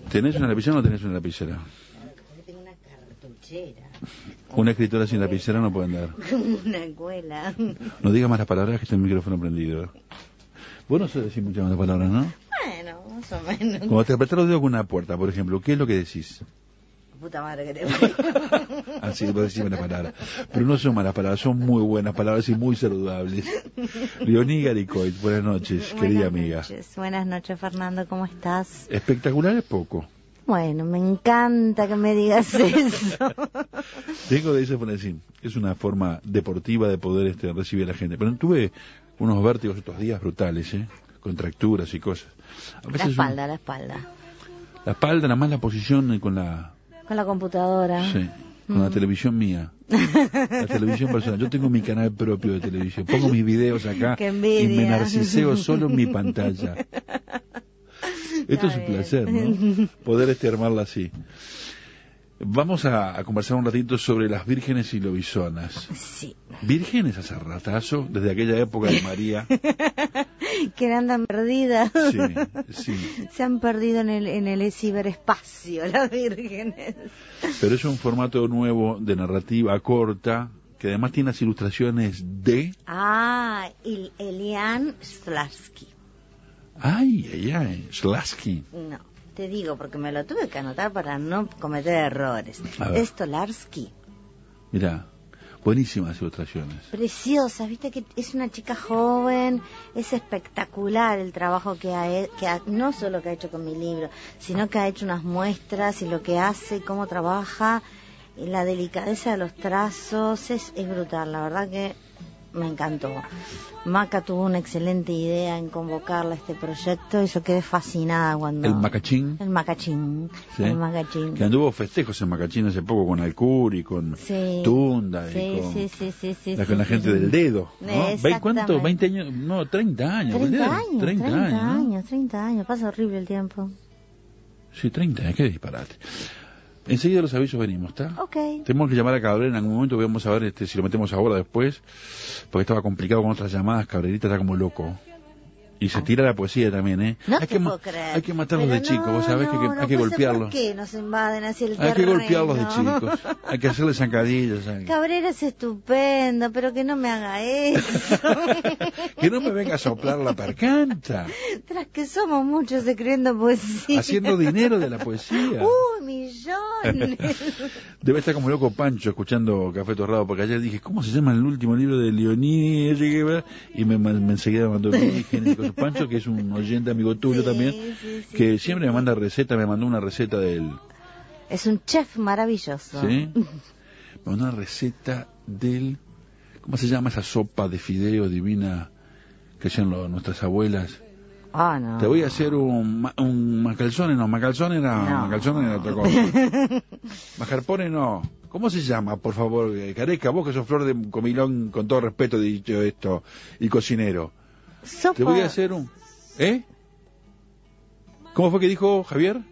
¿Tenés una lapicera o no tenés una lapicera? Tengo una cartuchera. Una escritora sin lapicera no puede andar. Como una escuela. No diga más las palabras que está el micrófono prendido. Vos no sabés decir muchas más palabras, ¿no? Bueno, más o menos. Cuando te apretas los dedos con una puerta, por ejemplo, ¿qué es lo que decís? Puta madre que te parió. Así, vos decís buenas palabras. Pero no son malas palabras, son muy buenas palabras y muy saludables. Leoní Garicoit, buenas noches, querida amiga. Buenas noches, Fernando, ¿cómo estás? Espectacular es poco. Bueno, me encanta que me digas eso. Tengo de eso por decir, es una forma deportiva de poder recibir a la gente. Pero tuve unos vértigos estos días brutales, contracturas y cosas. A veces la espalda. La espalda, nada más la posición con la computadora. Sí, con la televisión mía. La televisión personal. Yo tengo mi canal propio de televisión. Pongo mis videos acá y me narciseo solo en mi pantalla. Esto es un placer, ¿no? Poder armarla así. Vamos a conversar un ratito sobre las vírgenes y lobisonas. Sí. Vírgenes hace ratazo, desde aquella época de María. Que andan perdidas. Sí. Se han perdido en el ciberespacio las vírgenes. Pero es un formato nuevo de narrativa corta, que además tiene las ilustraciones de... Elian Slarsky. Ay, Slarsky. No, te digo porque me lo tuve que anotar para no cometer errores. Stolarsky. Mirá, buenísimas ilustraciones. Preciosas, viste que es una chica joven, es espectacular el trabajo que no solo que ha hecho con mi libro, sino que ha hecho unas muestras y lo que hace, cómo trabaja, y la delicadeza de los trazos, es brutal, la verdad que me encantó. Maca tuvo una excelente idea en convocarla a este proyecto y yo quedé fascinada cuando... El Macachín. ¿Sí? El Macachín. Que anduvo festejos en Macachín hace poco con Alcuri, con Tunda y con la gente del dedo, ¿no? ¿Cuánto? 20 años, no, 30 años. 30 años, pasa horrible el tiempo. Sí, 30 años, qué disparate. Enseguida los avisos venimos, ¿está? Ok. Tenemos que llamar a Cabrera en algún momento, vamos a ver si lo metemos ahora después, porque estaba complicado con otras llamadas. Cabrerita está como loco. Y se tira la poesía también, ¿eh? No te puedo creer. Hay que matarlos de chicos, vos sabés que hay que golpearlos. ¿Por qué nos invaden hacia el terreno? Hay que golpearlos de chicos, hay que hacerles zancadillas. Cabrera es estupendo, pero que no me haga eso. Que no me venga a soplar la percanta. Tras que somos muchos escribiendo poesía. Haciendo dinero de la poesía. Millones. Debe estar como loco Pancho escuchando Café Torrado, porque ayer dije, ¿cómo se llama el último libro de Leoní? Y me enseguida me mandó Pancho, que es un oyente amigo tuyo también, que siempre me manda receta, me mandó una receta del... Es un chef maravilloso. ¿Sí? Me mandó una receta del... ¿Cómo se llama esa sopa de fideo divina que hacían nuestras abuelas? No. Te voy a hacer un macalzone, macalzone era otra cosa. Majarpone no. ¿Cómo se llama, por favor, Careca? Vos que sos flor de comilón, con todo respeto dicho esto, y cocinero. Sopa. Te voy a hacer ¿Cómo fue que dijo Javier?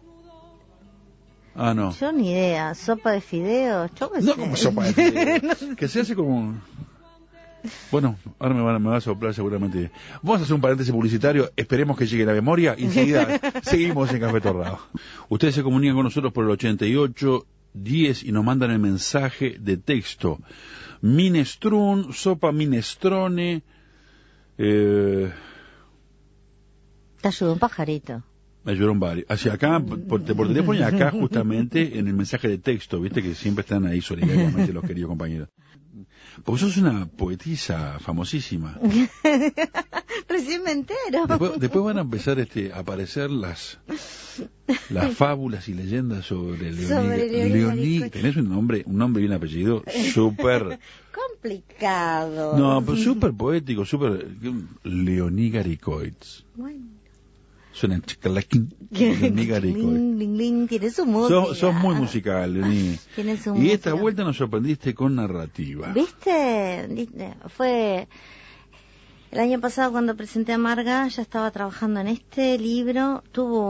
No. Yo ni idea. ¿Sopa de fideos? Como sopa de fideos. Que se hace como... Bueno, ahora me va a soplar seguramente. Vamos a hacer un paréntesis publicitario. Esperemos que llegue la memoria y enseguida seguimos en Café Torrado. Ustedes se comunican con nosotros por el 8810 y nos mandan el mensaje de texto. Minestrun, sopa minestrone... Te ayudó un pajarito. Me ayudaron varios. Hacia acá, por teléfono y acá justamente en el mensaje de texto, viste que siempre están ahí solidariamente los queridos compañeros. Porque sos una poetisa famosísima. Recién me entero. Después van a empezar a aparecer las fábulas y leyendas sobre Leoní. Tenés un nombre y un apellido súper... complicado. No, pero súper poético, Leoní Garicoit. Bueno. Suena chicalaquín. Leoní Garicoit. Tiene su música. Sos muy musical, Leoní. Tiene su música. Y esta vuelta nos sorprendiste con narrativa. ¿Viste? Fue... El año pasado cuando presenté a Marga ya estaba trabajando en este libro, tuvo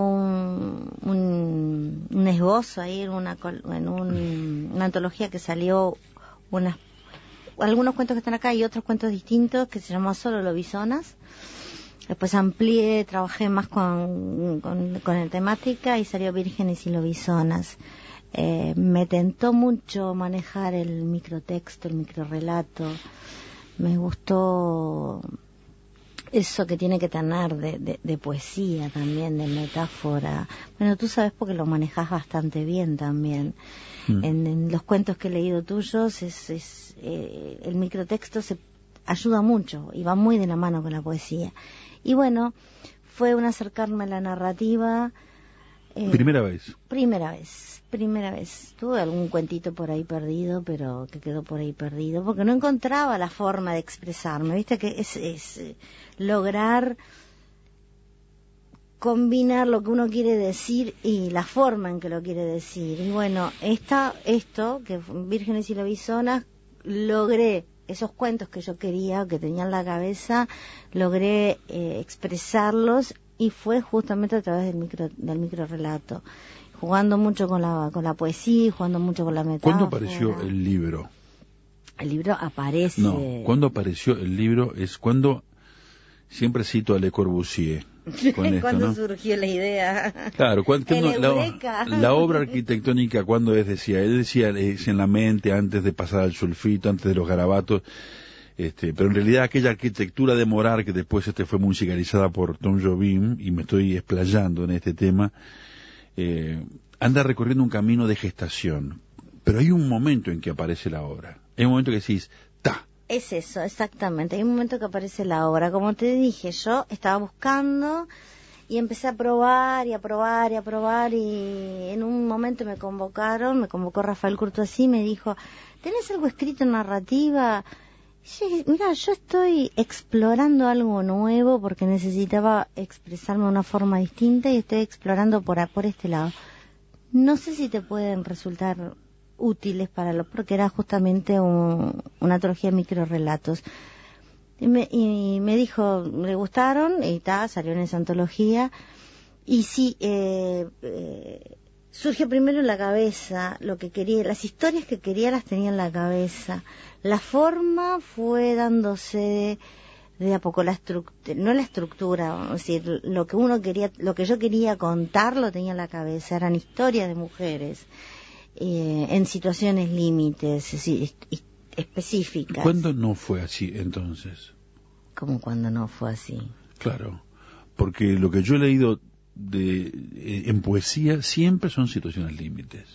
un esbozo ahí en una antología que salió, algunos cuentos que están acá y otros cuentos distintos que se llamó Solo Lobisonas, Después amplié, trabajé más con la temática y salió Vírgenes y Lobisonas. Me tentó mucho manejar el microtexto, el microrelato. Me gustó eso que tiene que tener de poesía también, de metáfora. Bueno, tú sabes porque lo manejas bastante bien también. En los cuentos que he leído tuyos, el microtexto se ayuda mucho y va muy de la mano con la poesía. Y bueno, fue un acercarme a la narrativa. ¿Primera vez? Primera vez. Tuve algún cuentito por ahí perdido, pero que quedó por ahí perdido, porque no encontraba la forma de expresarme. Viste que es lograr combinar lo que uno quiere decir y la forma en que lo quiere decir. Y bueno, esto, que Vírgenes y Lobisonas, logré esos cuentos que yo quería, que tenía en la cabeza, logré expresarlos, y fue justamente a través del microrelato, jugando mucho con la poesía, jugando mucho con la metáfora. ¿Cuándo apareció el libro? El libro aparece... No, ¿cuándo apareció el libro? Es cuando... Siempre cito a Le Corbusier. ¿Cuándo surgió la idea? Claro, la obra arquitectónica, ¿cuándo es? Él decía, es en la mente, antes de pasar al sulfito, antes de los garabatos. Pero en realidad aquella arquitectura de Morar, que después fue musicalizada por Tom Jobim, y me estoy explayando en este tema, anda recorriendo un camino de gestación. Pero hay un momento en que aparece la obra. Hay un momento que decís, ¡ta! Es eso, exactamente. Hay un momento que aparece la obra. Como te dije, yo estaba buscando y empecé a probar, y en un momento me convocó Rafael Courtoisí y me dijo, ¿tenés algo escrito en narrativa? Y dije, mira, yo estoy explorando algo nuevo porque necesitaba expresarme de una forma distinta y estoy explorando por este lado. No sé si te pueden resultar útiles porque era justamente una antología de microrelatos. Y me dijo, le gustaron, y salió en esa antología. Y sí, surgió primero en la cabeza lo que quería, las historias que quería las tenía en la cabeza. La forma fue dándose de a poco, no la estructura, vamos a decir, lo que yo quería contar lo tenía en la cabeza, eran historias de mujeres en situaciones límites, específicas. ¿Cuándo no fue así entonces? ¿Cómo cuando no fue así? Claro, porque lo que yo he leído en poesía siempre son situaciones límites.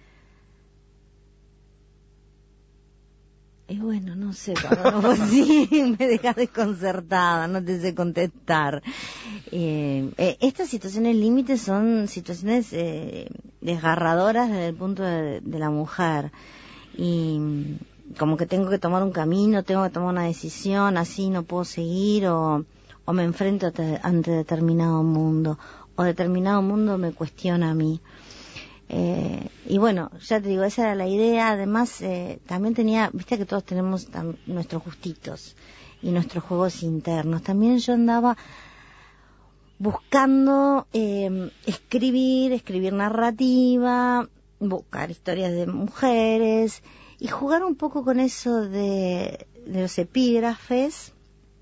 Y bueno, no sé, cuando no fue así, me dejas desconcertada, no te sé contestar. Estas situaciones límites son situaciones desgarradoras desde el punto de la mujer. Y como que tengo que tomar un camino, tengo que tomar una decisión, así no puedo seguir, o me enfrento ante determinado mundo, o determinado mundo me cuestiona a mí. Y bueno, ya te digo, esa era la idea. Además, también viste que todos tenemos nuestros gustitos y nuestros juegos internos. También yo andaba buscando escribir narrativa, buscar historias de mujeres y jugar un poco con eso de los epígrafes,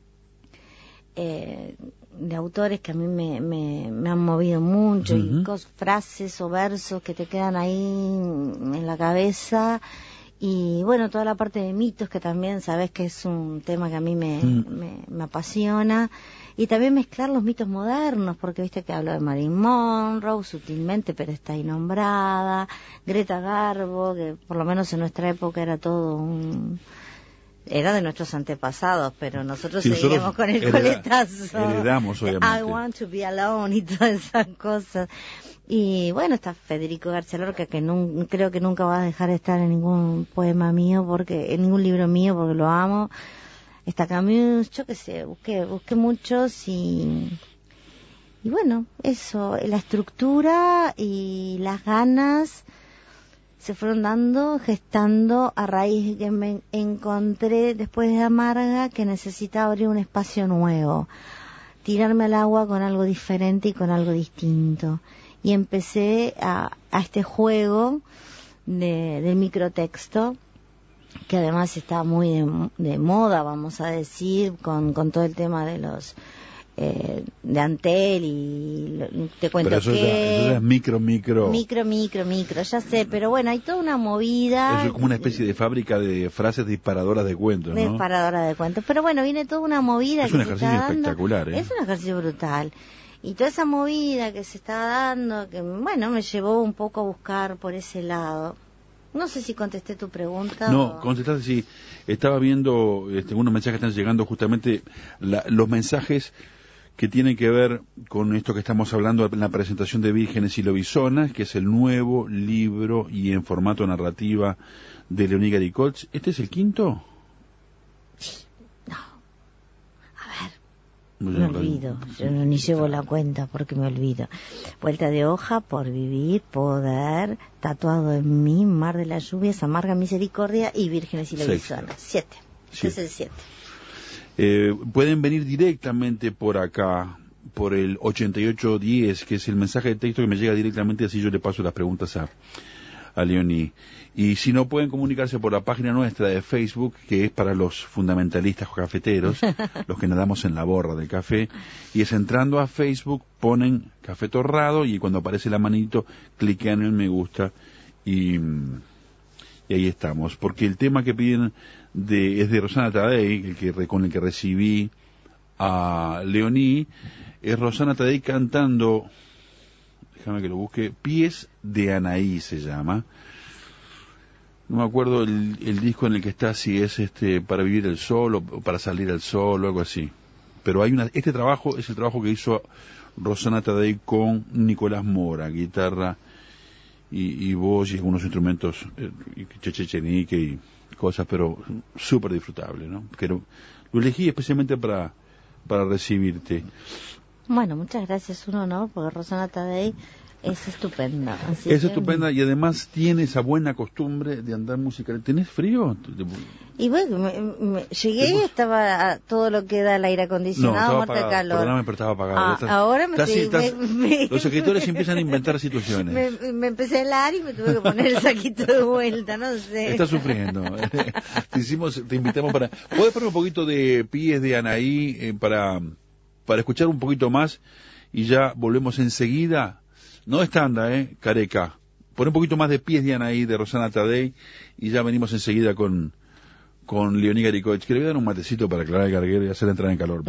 de autores que a mí me han movido mucho, y frases o versos que te quedan ahí en la cabeza, y bueno, toda la parte de mitos, que también sabes que es un tema que a mí me apasiona, y también mezclar los mitos modernos, porque viste que hablo de Marilyn Monroe sutilmente, pero está ahí nombrada, Greta Garbo, que por lo menos en nuestra época era todo era de nuestros antepasados, pero nosotros seguiremos con el coletazo. Heredamos, obviamente. I want to be alone y todas esas cosas. Y bueno, está Federico García Lorca, que creo que nunca va a dejar de estar en ningún poema mío, en ningún libro mío, porque lo amo. Está Camus, yo qué sé, busqué muchos y bueno, eso, la estructura y las ganas se fueron gestando a raíz de que me encontré después de Amarga que necesitaba abrir un espacio nuevo, tirarme al agua con algo diferente y con algo distinto. Y empecé a este juego del microtexto, que además está muy de moda, vamos a decir, con todo el tema de los de Antel y te cuento pero eso que... es micro. Micro, ya sé, pero bueno, hay toda una movida. Eso es como una especie de fábrica de frases disparadoras de cuentos, ¿no? Disparadoras de cuentos, pero bueno, viene toda una movida. Es un ejercicio espectacular, Es un ejercicio brutal. Y toda esa movida que se estaba dando, que bueno, me llevó un poco a buscar por ese lado. No sé si contesté tu pregunta. No, contestaste, sí. Estaba viendo unos mensajes que están llegando, justamente los mensajes que tienen que ver con esto que estamos hablando en la presentación de Vírgenes y Lobisonas, que es el nuevo libro y en formato narrativa de Leonie Garicoch. ¿Este es el quinto? No. A ver. Me olvido. Yo ni llevo la cuenta porque me olvido. Vuelta de hoja, por vivir, poder, tatuado en mí, mar de las lluvias, amarga misericordia y Vírgenes y Lobisonas. 7. Este es el 7. Pueden venir directamente por acá, por el 8810, que es el mensaje de texto que me llega directamente, así yo le paso las preguntas a Leonie. Y si no, pueden comunicarse por la página nuestra de Facebook, que es para los fundamentalistas cafeteros, los que nadamos en la borra del café, y es entrando a Facebook, ponen Café Torrado, y cuando aparece la manito, cliquean en me gusta, y ahí estamos. Porque el tema que piden es de Rosana Tadei, con el que recibí a Leonie, es Rosana Tadei cantando, déjame que lo busque, Pies de Anaí se llama. No me acuerdo el disco en el que está, si es Para Vivir el Sol o Para Salir al Sol o algo así. Pero este trabajo es el trabajo que hizo Rosana Tadei con Nicolás Mora, guitarra y voz y algunos instrumentos, chechenique y cosas, pero súper disfrutable, ¿no? Pero lo elegí especialmente para recibirte. Bueno, muchas gracias, un honor, porque Rosana Tadei es estupenda. Estupenda y además tiene esa buena costumbre de andar musical. ¿Tenés frío? Y bueno, llegué y estaba todo lo que da el aire acondicionado, muerta de calor. Perdóname, pero estaba apagado. Ahora los escritores empiezan a inventar situaciones. Me empecé a helar y me tuve que poner el saquito de vuelta, no sé. Estás sufriendo. Te invitamos para... ¿Puedes poner un poquito de Pies de Anaí para escuchar un poquito más y ya volvemos enseguida? No es tanda, Careca. Pon un poquito más de Pies de Anaí de Rosana Tadei y ya venimos enseguida con Leonie Garicoch, que le voy a dar un matecito para aclarar el garguero y hacer entrar en calor.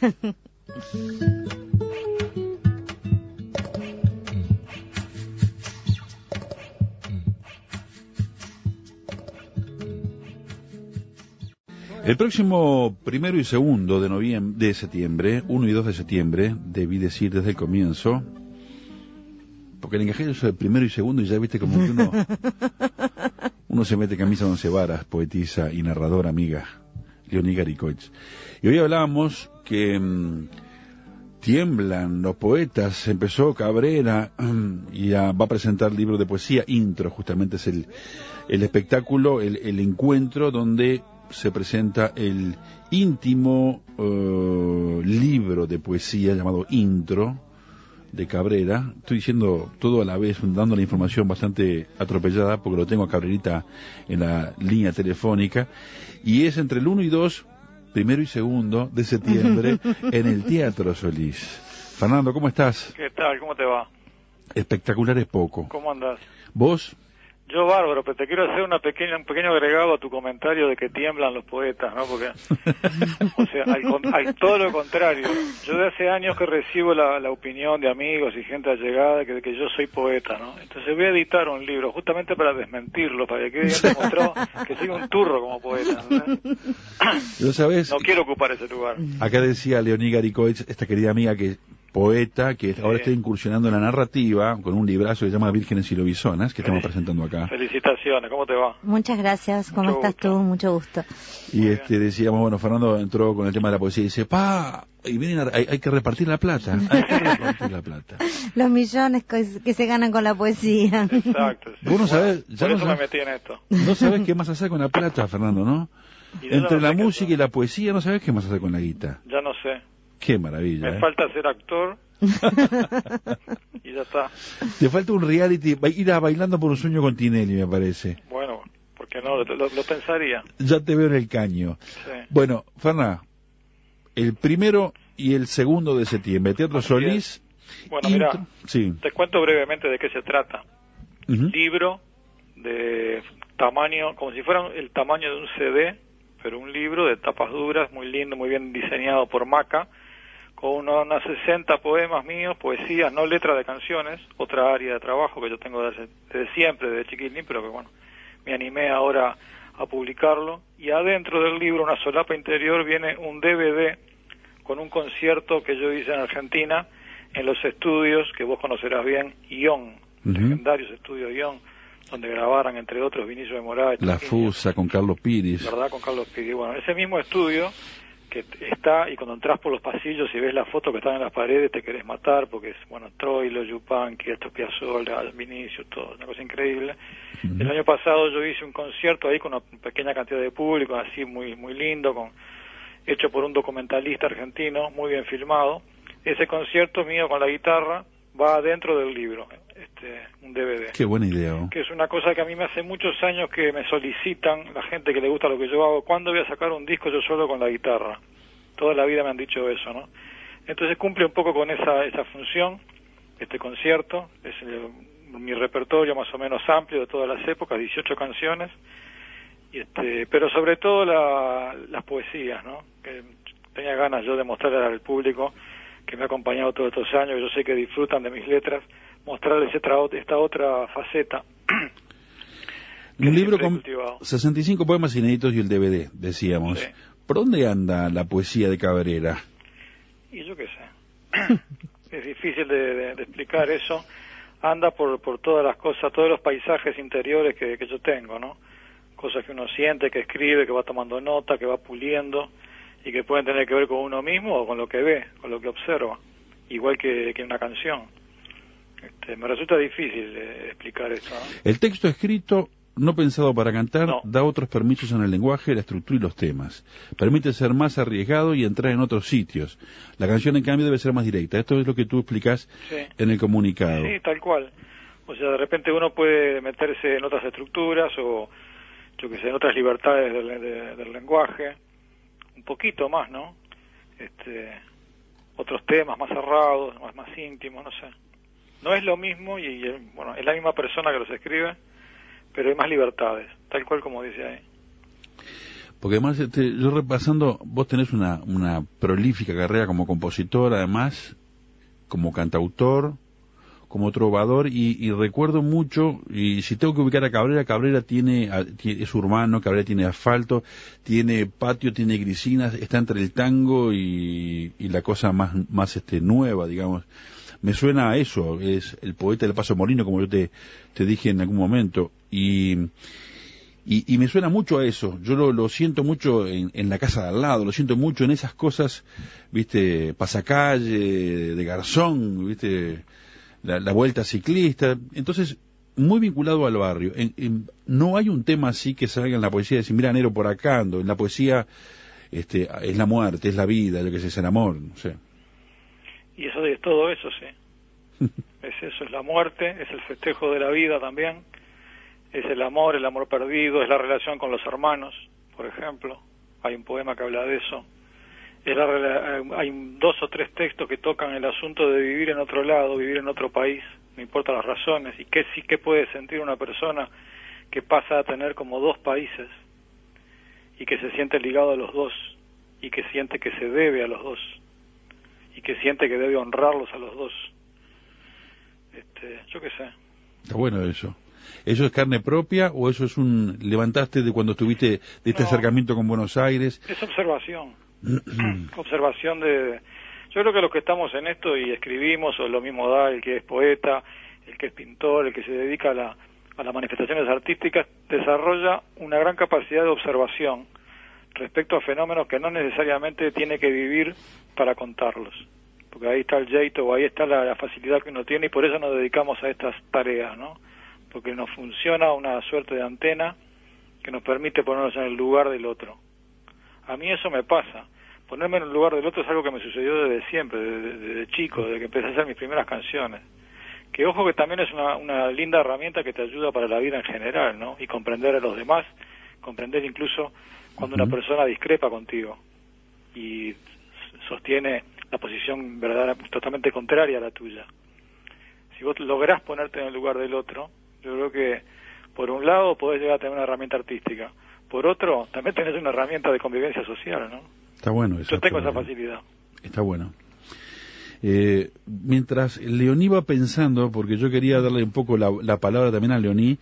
El próximo 1 y 2 de septiembre, 1 y 2 de septiembre, debí decir desde el comienzo, porque el encaje eso de 1 y 2 y ya viste como que uno se mete camisa de 11 varas, poetisa y narradora amiga, Leonie Garicoch. Y hoy hablábamos que tiemblan los poetas, empezó Cabrera y va a presentar libro de poesía, Intro, justamente es el espectáculo, el encuentro donde se presenta el íntimo libro de poesía llamado Intro, de Cabrera. Estoy diciendo todo a la vez, dando la información bastante atropellada, porque lo tengo a Cabrerita en la línea telefónica, y es entre el 1 y 2, 1 y 2 de septiembre, en el Teatro Solís. Fernando, ¿cómo estás? ¿Qué tal? ¿Cómo te va? Espectacular es poco. ¿Cómo andás? ¿Vos? Yo bárbaro, pero te quiero hacer un pequeño agregado a tu comentario de que tiemblan los poetas, ¿no? Porque, o sea, todo lo contrario. Yo de hace años que recibo la opinión de amigos y gente allegada de que yo soy poeta, ¿no? Entonces voy a editar un libro justamente para desmentirlo, para que quede demostrado que soy un turro como poeta, ¿no? ¿Lo sabés? No quiero ocupar ese lugar. Acá decía Leonie Garicoch, esta querida amiga poeta, que ahora está incursionando en la narrativa, con un librazo que se llama Vírgenes y Lobisonas, que estamos presentando acá. Felicitaciones, ¿cómo te va? Muchas gracias, ¿cómo estás tú? Mucho gusto. Y decíamos, bueno, Fernando entró con el tema de la poesía y dice, y vienen hay que repartir la plata, Los millones que se ganan con la poesía. Exacto. Sí. Vos no sabés, por eso me metí en esto. No sabés qué más hacer con la plata, Fernando, ¿no? Entre la música y la poesía, no sabés qué más hacer con la guita. Ya no sé. Qué maravilla. Me falta ser actor y ya está. Te falta un reality, ir a Bailando por un Sueño con Tinelli, me parece. Bueno, porque no, lo pensaría. Ya te veo en el caño. Sí. Bueno, Ferná, el 1 y el 2 de septiembre, Teatro Solís. Bueno, mira, sí. Te cuento brevemente de qué se trata. Libro de tamaño, como si fuera el tamaño de un CD, pero un libro de tapas duras, muy lindo, muy bien diseñado por Maca, con unas 60 poemas míos, poesías, no letras de canciones, otra área de trabajo que yo tengo desde siempre, desde chiquitín, pero que bueno, me animé ahora a publicarlo. Y adentro del libro, una solapa interior, viene un DVD con un concierto que yo hice en Argentina, en los estudios que vos conocerás bien, ION, legendarios estudios ION, donde grabaran, entre otros, Vinicio de Moraes. La Fusa, con Carlos Piris. ¿Verdad? Con Carlos Piris. Bueno, ese mismo estudio que está, y cuando entras por los pasillos y ves las fotos que están en las paredes, te querés matar, porque es, bueno, Troilo, Yupanqui, Astor Piazzolla, Vinicio, todo, una cosa increíble. El año pasado yo hice un concierto ahí con una pequeña cantidad de público, así muy muy lindo, hecho por un documentalista argentino, muy bien filmado. Ese concierto mío con la guitarra va dentro del libro, un DVD. Qué buena idea. Que es una cosa que a mí me hace muchos años que me solicitan, la gente que le gusta lo que yo hago, ¿cuándo voy a sacar un disco yo solo con la guitarra? Toda la vida me han dicho eso, ¿no? Entonces cumple un poco con esa función, este concierto, es mi repertorio más o menos amplio de todas las épocas, 18 canciones, pero sobre todo las poesías, ¿no? Que tenía ganas yo de mostrarle al público que me ha acompañado todos estos años, yo sé que disfrutan de mis letras, mostrarles esta otra faceta. Un libro con 65 poemas inéditos y el DVD, decíamos. Sí. ¿Por dónde anda la poesía de Cabrera? Y yo qué sé. Es difícil de explicar eso. Anda por todas las cosas, todos los paisajes interiores que yo tengo, ¿no? Cosas que uno siente, que escribe, que va tomando nota, que va puliendo, y que pueden tener que ver con uno mismo o con lo que ve, con lo que observa, igual que una canción. Me resulta difícil explicar eso, ¿no? El texto escrito, no pensado para cantar, da otros permisos en el lenguaje, la estructura y los temas. Permite ser más arriesgado y entrar en otros sitios. La canción, en cambio, debe ser más directa. Esto es lo que tú explicás en el comunicado. Sí, tal cual. O sea, de repente uno puede meterse en otras estructuras o, yo que sé, en otras libertades del lenguaje, un poquito más, ¿no? Otros temas más cerrados, más íntimos, no sé. No es lo mismo y bueno, es la misma persona que los escribe, pero hay más libertades, tal cual como dice ahí. Porque además, yo repasando, vos tenés una prolífica carrera como compositor, además, como cantautor, como trovador, y recuerdo mucho, y si tengo que ubicar a Cabrera es urbano, Cabrera tiene asfalto, tiene patio, tiene grisinas, está entre el tango y la cosa más nueva, digamos. Me suena a eso, es el poeta del Paso Molino, como yo te dije en algún momento, y me suena mucho a eso. Yo lo siento mucho en la casa de al lado, lo siento mucho en esas cosas, viste, pasacalle, de garzón, viste, la vuelta ciclista. Entonces, muy vinculado al barrio. No hay un tema así que salga en la poesía de decir, mira, Nero, por acá ando. En la poesía es la muerte, es la vida, lo que es el amor, no sé. Y eso es todo eso, sí. Eso, es la muerte, es el festejo de la vida también, es el amor perdido, es la relación con los hermanos, por ejemplo. Hay un poema que habla de eso. Hay 2 o 3 textos que tocan el asunto de vivir en otro lado, vivir en otro país, no importa las razones, y qué puede sentir una persona que pasa a tener como 2 países y que se siente ligado a los 2 y que siente que se debe a los 2 y que siente que debe honrarlos a los 2. Yo qué sé. Está bueno eso. ¿Eso es carne propia o eso es levantaste de cuando estuviste de este acercamiento con Buenos Aires? Es observación. Observación yo creo que los que estamos en esto y escribimos, o lo mismo da el que es poeta, el que es pintor, el que se dedica a las manifestaciones artísticas, desarrolla una gran capacidad de observación respecto a fenómenos que no necesariamente tiene que vivir para contarlos. Porque ahí está el jeito, o ahí está la facilidad que uno tiene, y por eso nos dedicamos a estas tareas, ¿no? Porque nos funciona una suerte de antena que nos permite ponernos en el lugar del otro. A mí eso me pasa. Ponerme en el lugar del otro es algo que me sucedió desde siempre, desde chico, desde que empecé a hacer mis primeras canciones. Que ojo que también es una linda herramienta que te ayuda para la vida en general, ¿no? Y comprender a los demás, comprender incluso cuando una persona discrepa contigo. Y sostiene la posición verdaderamente totalmente contraria a la tuya. Si vos lográs ponerte en el lugar del otro, yo creo que por un lado podés llegar a tener una herramienta artística, por otro también tenés una herramienta de convivencia social, ¿no? Está bueno eso. Yo tengo esa facilidad. Está bueno. Mientras Leoní va pensando, porque yo quería darle un poco la palabra también a Leoní,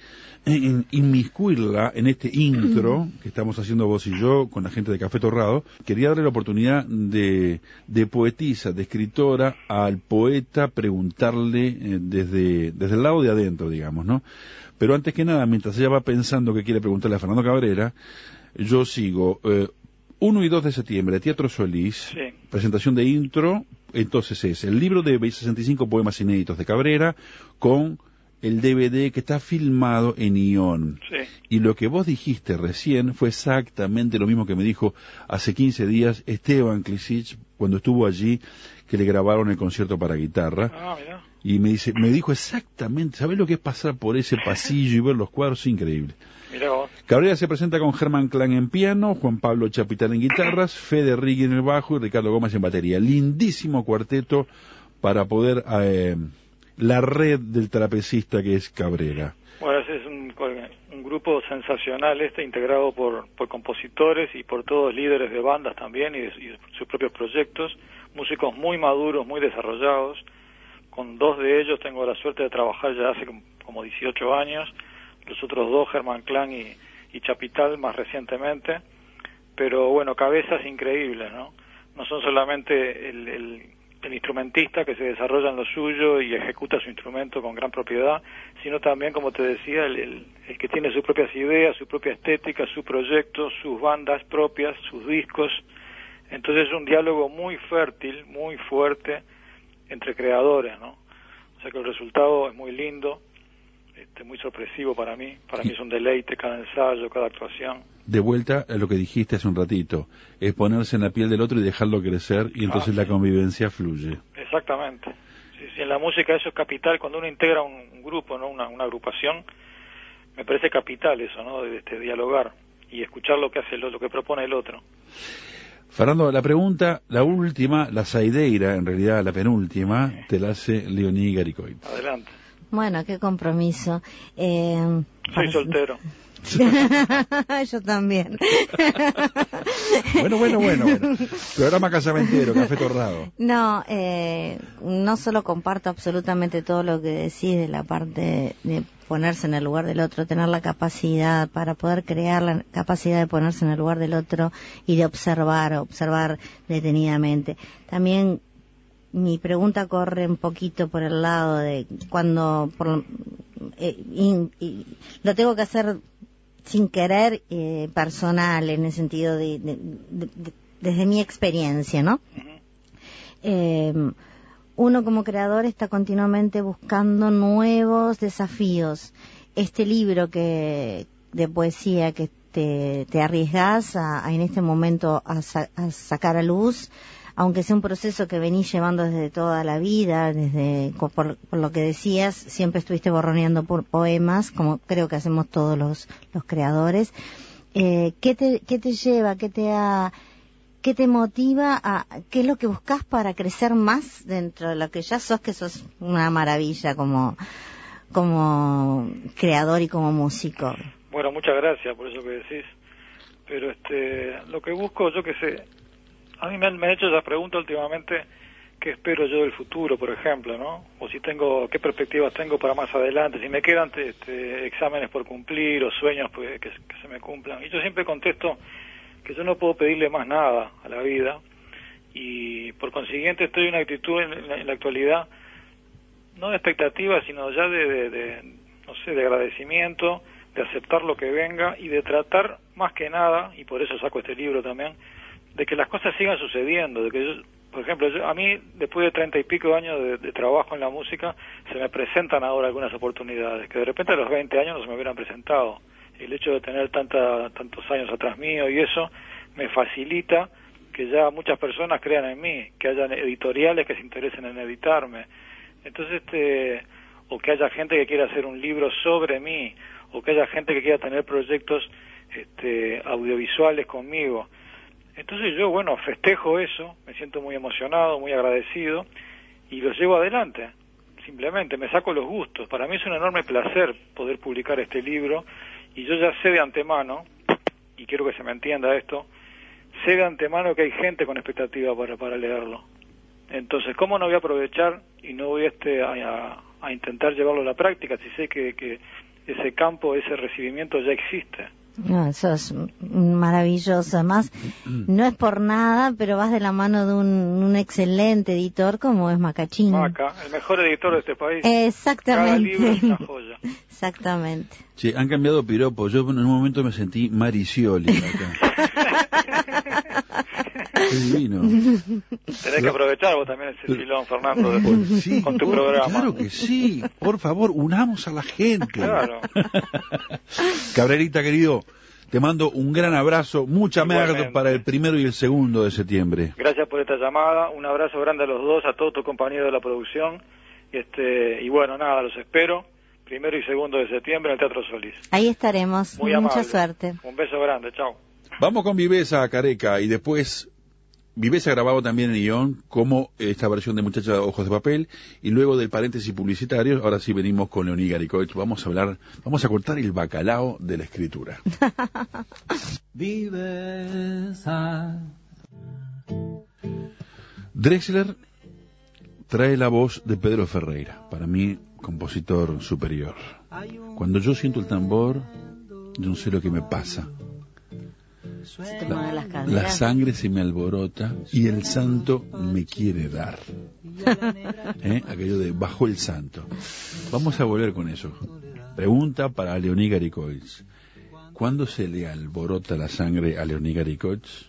inmiscuirla en este intro que estamos haciendo vos y yo con la gente de Café Torrado, quería darle la oportunidad de poetisa, de escritora, al poeta preguntarle desde el lado de adentro, digamos, ¿no? Pero antes que nada, mientras ella va pensando que quiere preguntarle a Fernando Cabrera, yo sigo. 1 y 2 de septiembre, Teatro Solís, Sí. Presentación de intro, entonces es el libro de 65 poemas inéditos de Cabrera con el DVD que está filmado en Ion. Sí. Y lo que vos dijiste recién fue exactamente lo mismo que me dijo hace 15 días Esteban Klisic cuando estuvo allí, que le grabaron el concierto para guitarra. Ah, mirá. Y me dijo exactamente, ¿sabés lo que es pasar por ese pasillo y ver los cuadros? Increíble. Mirá vos. Cabrera se presenta con Germán Clan en piano, Juan Pablo Chapital en guitarras, Fede Riggi en el bajo y Ricardo Gómez en batería. Lindísimo cuarteto para poder la red del trapecista que es Cabrera. Bueno, ese es un grupo sensacional integrado por compositores y por todos líderes de bandas también y de sus propios proyectos, músicos muy maduros, muy desarrollados. Con 2 de ellos tengo la suerte de trabajar ya hace como 18 años, los otros 2, Germán Clan y Chapital, más recientemente, pero bueno, cabezas increíbles, ¿no? No son solamente el instrumentista que se desarrolla en lo suyo y ejecuta su instrumento con gran propiedad, sino también, como te decía, el que tiene sus propias ideas, su propia estética, su proyecto, sus bandas propias, sus discos. Entonces es un diálogo muy fértil, muy fuerte entre creadores, ¿no? O sea que el resultado es muy lindo, muy sorpresivo para mí es un deleite cada ensayo, cada actuación. De vuelta a lo que dijiste hace un ratito, es ponerse en la piel del otro y dejarlo crecer y entonces la convivencia fluye. Exactamente. Sí, en la música eso es capital, cuando uno integra un grupo, ¿no? Una agrupación, me parece capital eso, ¿no? De dialogar y escuchar lo que hace lo que propone el otro. Fernando, la pregunta, la última, la saideira, en realidad la penúltima, te la hace Leoní Garicoit. Adelante. Bueno, qué compromiso. Soy soltero. Yo también. Bueno. Programa casamentero, Café Torrado. No, no solo comparto absolutamente todo lo que decís de la parte de ponerse en el lugar del otro, tener la capacidad para poder crear la capacidad de ponerse en el lugar del otro y de observar detenidamente. También mi pregunta corre un poquito por el lado de cuando lo tengo que hacer sin querer, personal, en el sentido desde mi experiencia, ¿no? Uno como creador está continuamente buscando nuevos desafíos. Este libro de poesía que te arriesgás en este momento a sacar a luz, aunque sea un proceso que venís llevando desde toda la vida, por lo que decías, siempre estuviste borroneando por poemas, como creo que hacemos todos los creadores. ¿Qué te lleva, qué te motiva qué es lo que buscas para crecer más dentro de lo que ya sos, que sos una maravilla como creador y como músico? Bueno, muchas gracias por eso que decís, pero lo que busco, yo que sé, a mí me han hecho esa pregunta últimamente, ¿qué espero yo del futuro, por ejemplo, no? O qué perspectivas tengo para más adelante, si me quedan exámenes por cumplir o sueños que se me cumplan. Y yo siempre contesto que yo no puedo pedirle más nada a la vida y por consiguiente estoy en una actitud en la actualidad, no de expectativa, sino ya de agradecimiento, de aceptar lo que venga y de tratar más que nada, y por eso saco este libro también, de que las cosas sigan sucediendo, de que yo, por ejemplo, a mí después de 30 y pico años de trabajo en la música, se me presentan ahora algunas oportunidades que de repente a los 20 años no se me hubieran presentado. El hecho de tener tantos años atrás mío y eso me facilita que ya muchas personas crean en mí, que hayan editoriales que se interesen en editarme. Entonces, o que haya gente que quiera hacer un libro sobre mí, o que haya gente que quiera tener proyectos audiovisuales conmigo. Entonces yo, bueno, festejo eso, me siento muy emocionado, muy agradecido, y lo llevo adelante. Simplemente me saco los gustos. Para mí es un enorme placer poder publicar este libro, y yo ya sé de antemano, y quiero que se me entienda esto, sé de antemano que hay gente con expectativa para leerlo. Entonces, ¿cómo no voy a aprovechar y no voy a intentar llevarlo a la práctica si sé que ese campo, ese recibimiento ya existe? No, eso es maravilloso. Además, no es por nada, pero vas de la mano de un excelente editor como es Macachín. Maca, el mejor editor de este país. Exactamente. Cada libro es una joya. Exactamente. Sí, han cambiado piropos. Yo en un momento me sentí Maricioli acá. Es divino. Tenés que aprovechar vos también ese filón, Fernando, sí, con tu programa. Claro que sí. Por favor, unamos a la gente. Claro. Cabrerita, querido, te mando un gran abrazo, mucha merda para el 1 y el 2 de septiembre. Gracias por esta llamada, un abrazo grande a los dos, a todos tus compañeros de la producción, y bueno, nada, los espero, 1 y 2 de septiembre en el Teatro Solís. Ahí estaremos, Muy mucha amable. suerte. Un beso grande, chao. Vamos con Viveza, Careca, y después Viveza grabado también en guión, como esta versión de Muchacha de Ojos de Papel, y luego del paréntesis publicitario, ahora sí venimos con Leoní Garicoich, vamos a cortar el bacalao de la escritura. Viveza. Drexler trae la voz de Pedro Ferreira, para mí, compositor superior. Cuando yo siento el tambor, yo no sé lo que me pasa. La sangre se me alborota y el santo me quiere dar. Aquello de bajo el santo. Vamos a volver con eso. Pregunta para Leoní Garicoich. ¿Cuándo se le alborota la sangre a Leoní Garicoich?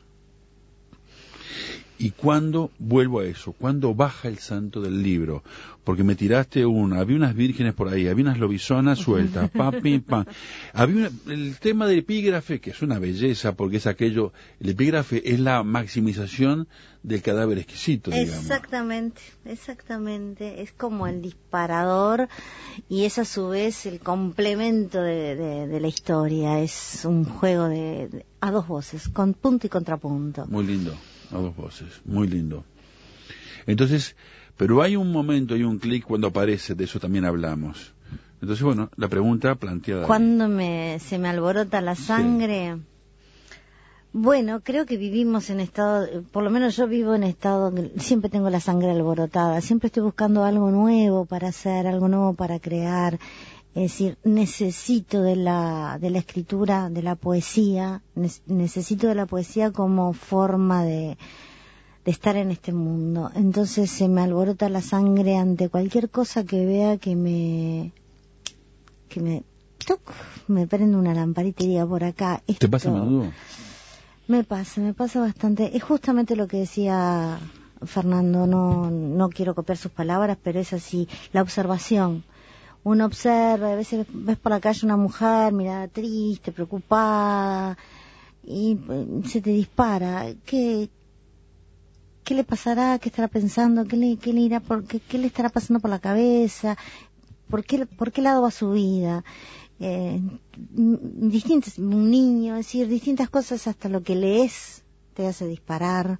¿Y cuándo, vuelvo a eso, cuándo baja el santo del libro? Porque me tiraste había unas vírgenes por ahí, había unas lobisonas sueltas, papi, pam. Había el tema del epígrafe, que es una belleza, porque es aquello, el epígrafe es la maximización del cadáver exquisito, digamos. Exactamente, es como el disparador y es a su vez el complemento de la historia, es un juego a dos voces, con punto y contrapunto. Muy lindo. A dos voces, muy lindo. Entonces, pero hay un momento, hay un clic cuando aparece, de eso también hablamos. Entonces, bueno, la pregunta planteada. ¿Cuándo se me alborota la sangre? Sí. Bueno, creo que vivimos en estado, por lo menos yo vivo en estado, siempre tengo la sangre alborotada, siempre estoy buscando algo nuevo para hacer, algo nuevo para crear. Es decir, necesito de la escritura, de la poesía, necesito de la poesía como forma de estar en este mundo. Entonces se me alborota la sangre ante cualquier cosa que vea que me prende una lamparita y diga por acá. ¿Te pasa a menudo? Me pasa bastante. Es justamente lo que decía Fernando, no quiero copiar sus palabras, pero es así, la observación. Uno observa, a veces ves por la calle una mujer mirada triste, preocupada, y se te dispara. ¿Qué le pasará? ¿Qué estará pensando? ¿Qué le le estará pasando por la cabeza? ¿Por qué lado va su vida? Un niño, es decir, distintas cosas, hasta lo que lees te hace disparar.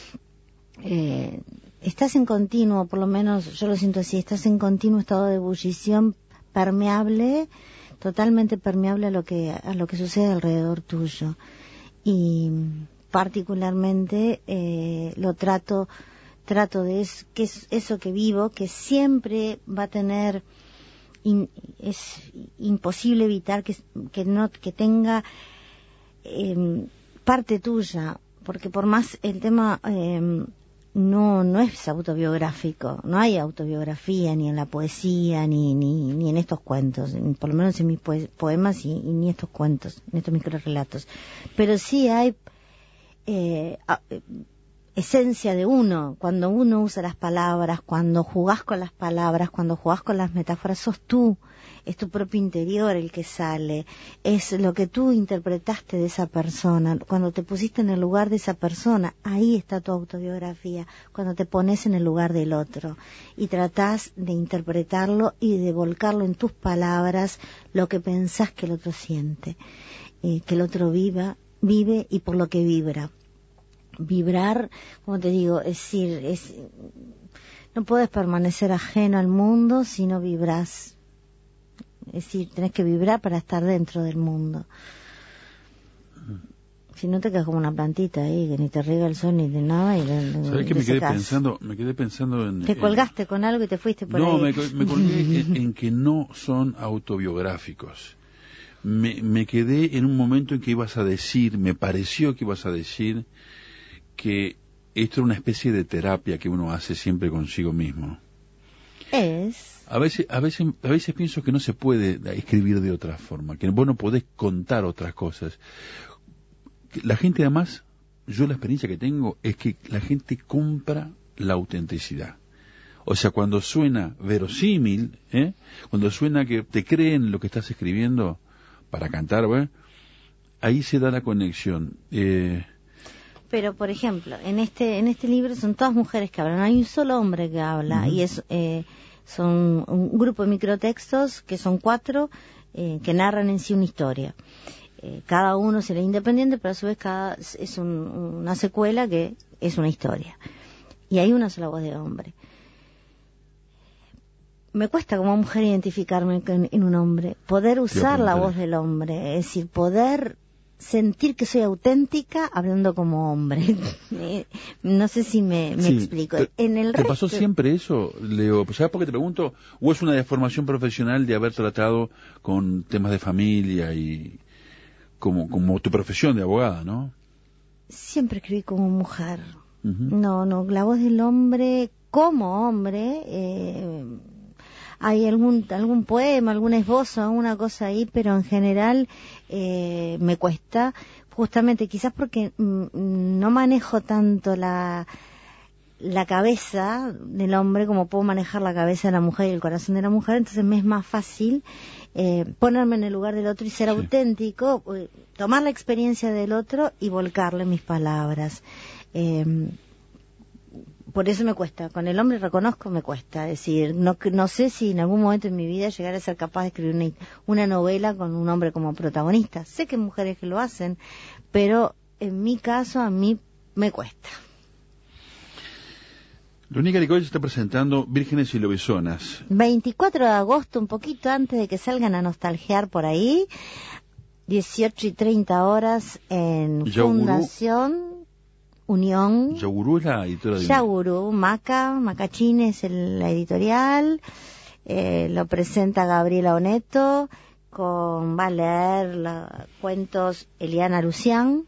Estás en continuo, por lo menos yo lo siento así, estás en continuo estado de ebullición permeable, totalmente permeable a lo que sucede alrededor tuyo. Y particularmente lo trato de que es eso que vivo, que siempre va a tener, es imposible evitar que tenga parte tuya, porque por más el tema no es autobiográfico, no hay autobiografía ni en la poesía ni en estos cuentos, por lo menos en mis poemas y ni estos cuentos, en estos microrelatos, pero sí hay esencia de uno, cuando uno usa las palabras, cuando jugás con las palabras, cuando jugás con las metáforas, sos tú, es tu propio interior el que sale, es lo que tú interpretaste de esa persona, cuando te pusiste en el lugar de esa persona, ahí está tu autobiografía, cuando te pones en el lugar del otro y tratás de interpretarlo y de volcarlo en tus palabras, lo que pensás que el otro siente, que el otro vive y por lo que vibra. vibrar, como te digo, es decir, no puedes permanecer ajeno al mundo si no vibras. Es decir, tenés que vibrar para estar dentro del mundo. Si no te quedas como una plantita ahí, que ni te riega el sol ni de nada. ¿Sabés qué me quedé pensando en... Te colgaste con algo y te fuiste por ahí. No, me colgué en que no son autobiográficos. Me quedé en un momento en que ibas a decir, me pareció que ibas a decir que esto era una especie de terapia que uno hace siempre consigo mismo. A veces pienso que no se puede escribir de otra forma, que vos no podés contar otras cosas. La gente además, yo la experiencia que tengo es que la gente compra la autenticidad. O sea, cuando suena verosímil, cuando suena que te creen lo que estás escribiendo para cantar, ahí se da la conexión. Pero, por ejemplo, en este libro son todas mujeres que hablan, no hay un solo hombre que habla, y son un grupo de microtextos que son 4 que narran en sí una historia. Cada uno será independiente, pero a su vez es una secuela que es una historia. Y hay una sola voz de hombre. Me cuesta como mujer identificarme en un hombre, poder usar la voz del hombre, es decir, poder sentir que soy auténtica hablando como hombre. No sé si me explico. ¿Te pasó siempre eso, Leo? ¿Sabes por qué te pregunto? ¿O es una deformación profesional de haber tratado con temas de familia y como tu profesión de abogada, no? Siempre escribí como mujer. No, la voz del hombre como hombre... hay algún poema, algún esbozo, alguna cosa ahí, pero en general me cuesta, justamente quizás porque no manejo tanto la cabeza del hombre como puedo manejar la cabeza de la mujer y el corazón de la mujer, entonces me es más fácil ponerme en el lugar del otro y ser auténtico, tomar la experiencia del otro y volcarle mis palabras. Por eso me cuesta. Con el hombre reconozco me cuesta. Es decir, no sé si en algún momento en mi vida llegaré a ser capaz de escribir una novela con un hombre como protagonista. Sé que hay mujeres que lo hacen, pero en mi caso a mí me cuesta. Leoní Garicoich está presentando Vírgenes y Lobesonas. 24 de agosto, un poquito antes de que salgan a nostalgiar por ahí. 18:30 horas en Fundación Unión. Yagurú es la editora de Yagurú, Macachín es la editorial, lo presenta Gabriela Oneto, va a leer cuentos Eliana Lucián,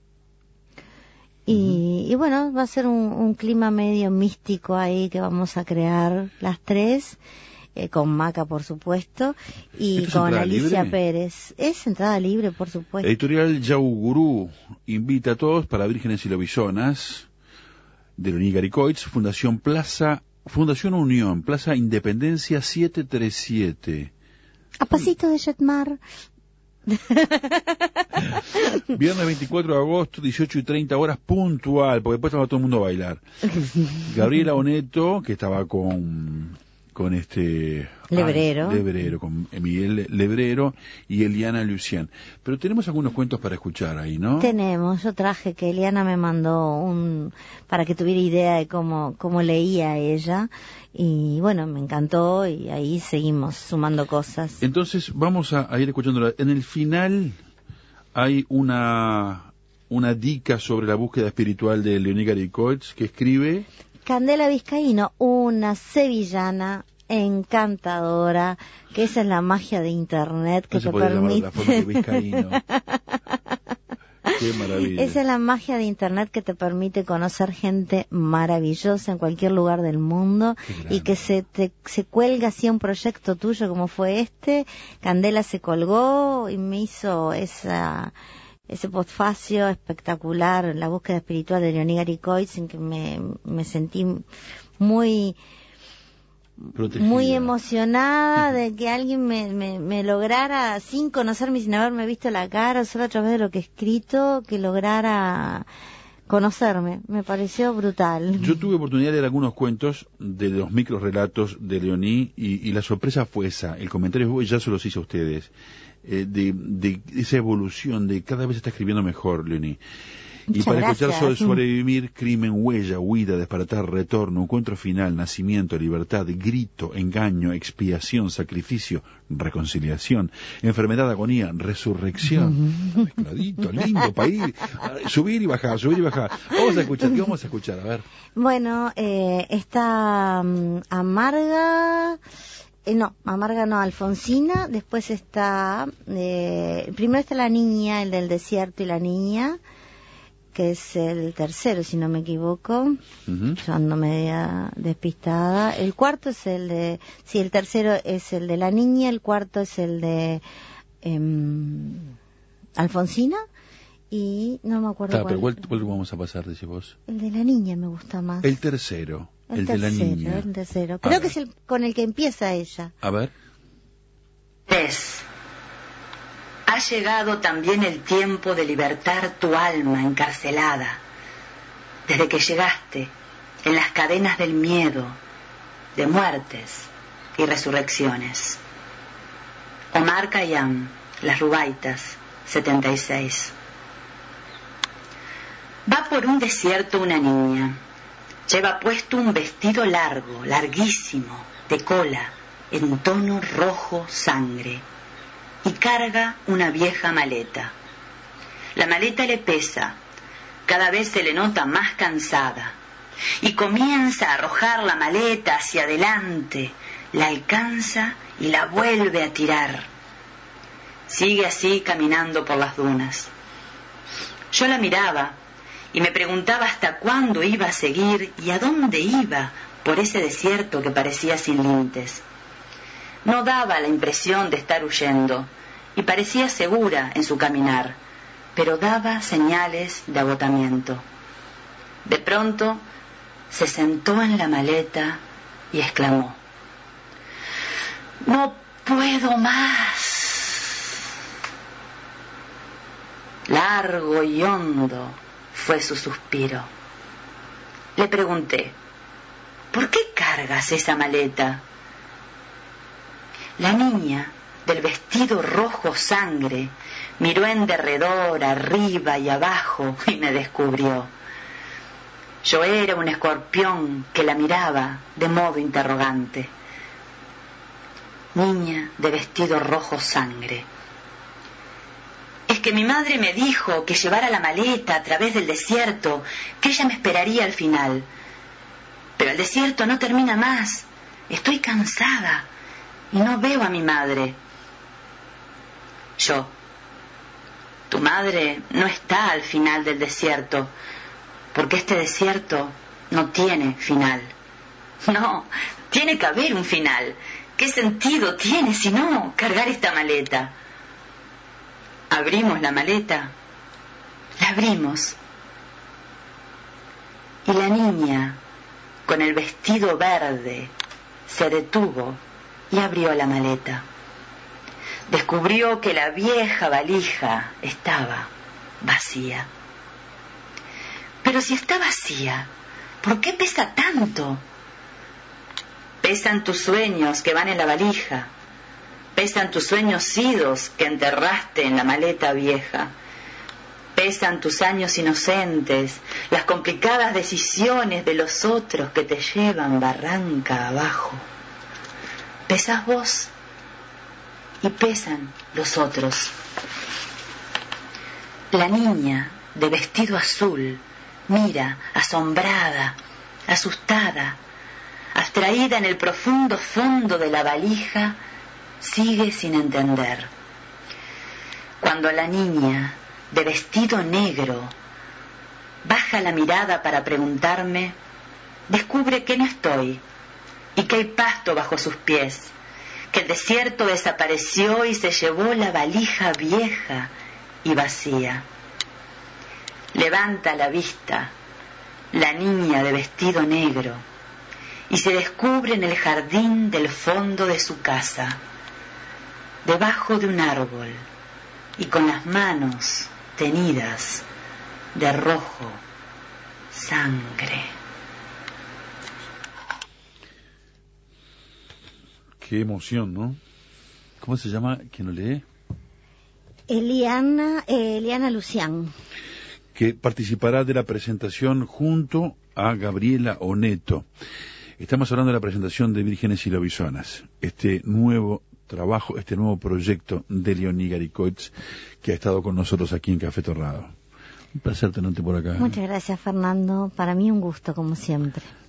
y bueno, va a ser un clima medio místico ahí que vamos a crear las 3, con Maca, por supuesto, y con Alicia Pérez. Es entrada libre, por supuesto. Editorial Yagurú invita a todos para Vírgenes y Lobisonas, de Leoní Garicoich, Fundación Unión, Plaza Independencia 737. A pasito de Jetmar. Viernes 24 de agosto, 18:30 horas, puntual, porque después estaba todo el mundo a bailar. Gabriela Oneto, que estaba con Lebrero, con Miguel Lebrero y Eliana Lucián. Pero tenemos algunos cuentos para escuchar ahí, ¿no? Yo traje que Eliana me mandó para que tuviera idea de cómo leía ella, y bueno, me encantó, y ahí seguimos sumando cosas. Entonces vamos a ir escuchándola. En el final hay una dica sobre la búsqueda espiritual de Leoní Garicoich, que escribe Candela Vizcaíno, una sevillana encantadora, que esa es la magia de Internet que te permite... La foto de Vizcaíno. Qué maravilla. Esa es la magia de Internet que te permite conocer gente maravillosa en cualquier lugar del mundo, y que se cuelga así a un proyecto tuyo como fue este. Candela se colgó y me hizo ese postfacio espectacular, la búsqueda espiritual de Leoní Garicoich, en que me sentí muy emocionada de que alguien me lograra, sin conocerme, sin haberme visto la cara, solo a través de lo que he escrito, que lograra conocerme. Me pareció brutal. Yo tuve oportunidad de leer algunos cuentos de los microrelatos de Leoní, y la sorpresa fue esa. El comentario ya se los hice a ustedes. De esa evolución, de cada vez está escribiendo mejor, Leoní. Y Muchas para escuchar gracias. sobrevivir, crimen, huella, huida, despertar, retorno, encuentro final, nacimiento, libertad, grito, engaño, expiación, sacrificio, reconciliación, enfermedad, agonía, resurrección. Mezcladito, lindo país. Subir y bajar, subir y bajar. Vamos a escuchar, ¿qué vamos a escuchar? A ver. Bueno, está Amarga... Amarga no, Alfonsina. Después está... primero está La Niña, el del desierto y la niña, que es el tercero, si no me equivoco. Yo ando media despistada. El cuarto es el de... Sí, el tercero es el de La Niña, el cuarto es el de Alfonsina, y no me acuerdo Pero cuál. ¿cuál vamos a pasar, decís vos? El de La Niña me gusta más. El tercero, el de la niña. El tercero. Creo que es el con el que empieza ella. A ver. Ha llegado también el tiempo de libertar tu alma encarcelada. Desde que llegaste en las cadenas del miedo, de muertes y resurrecciones. Omar Khayyam, Las Rubaitas, 76. Va por un desierto una niña. Lleva puesto un vestido largo, larguísimo, de cola, en tono rojo sangre, y carga una vieja maleta. La maleta le pesa, cada vez se le nota más cansada, y comienza a arrojar la maleta hacia adelante, la alcanza y la vuelve a tirar. Sigue así caminando por las dunas. Yo la miraba y me preguntaba hasta cuándo iba a seguir y a dónde iba por ese desierto que parecía sin límites. No daba la impresión de estar huyendo y parecía segura en su caminar, pero daba señales de agotamiento. De pronto se sentó en la maleta y exclamó: «No puedo más». Largo y hondo fue su suspiro. Le pregunté: «¿Por qué cargas esa maleta?». La niña, del vestido rojo sangre, miró en derredor, arriba y abajo, y me descubrió. Yo era un escorpión que la miraba de modo interrogante. Niña de vestido rojo sangre: «Es que mi madre me dijo que llevara la maleta a través del desierto, que ella me esperaría al final. Pero el desierto no termina más. Estoy cansada y no veo a mi madre». Yo: «Tu madre no está al final del desierto, porque este desierto no tiene final». «No, tiene que haber un final. ¿Qué sentido tiene si no cargar esta maleta?». Abrimos la maleta. La abrimos. Y la niña, con el vestido verde, se detuvo y abrió la maleta. Descubrió que la vieja valija estaba vacía. Pero si está vacía, ¿por qué pesa tanto? Pesan tus sueños que van en la valija. Pesan tus sueños idos que enterraste en la maleta vieja. Pesan tus años inocentes, las complicadas decisiones de los otros que te llevan barranca abajo. Pesas vos y pesan los otros. La niña de vestido azul mira asombrada, asustada, abstraída en el profundo fondo de la valija. Sigue sin entender. Cuando la niña de vestido negro baja la mirada para preguntarme, descubre que no estoy y que hay pasto bajo sus pies, que el desierto desapareció y se llevó la valija vieja y vacía. Levanta la vista la niña de vestido negro y se descubre en el jardín del fondo de su casa, debajo de un árbol y con las manos teñidas de rojo sangre. Qué emoción, ¿no? ¿Cómo se llama? ¿Quién lo lee? Eliana Lucián. que participará de la presentación junto a Gabriela Oneto. Estamos hablando de la presentación de Vírgenes y Lobisonas, este nuevo trabajo, este nuevo proyecto de Leonie Garicoitz, que ha estado con nosotros aquí en Café Torrado. Un placer tenerte por acá. Muchas gracias, Fernando. Para mí un gusto, como siempre.